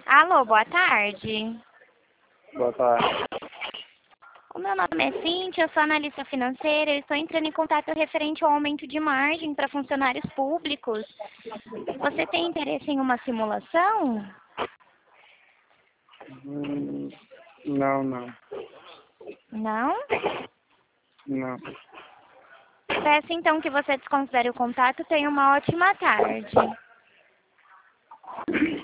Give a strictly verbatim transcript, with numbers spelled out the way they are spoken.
Alô, boa tarde. Boa tarde. O meu nome é Cíntia, eu sou analista financeira. Eu estou entrando em contato referente ao aumento de margem para funcionários públicos. Você tem interesse em uma simulação? Hum, não, não. Não? Não. Peço então que você desconsidere o contato. Tenha uma ótima tarde.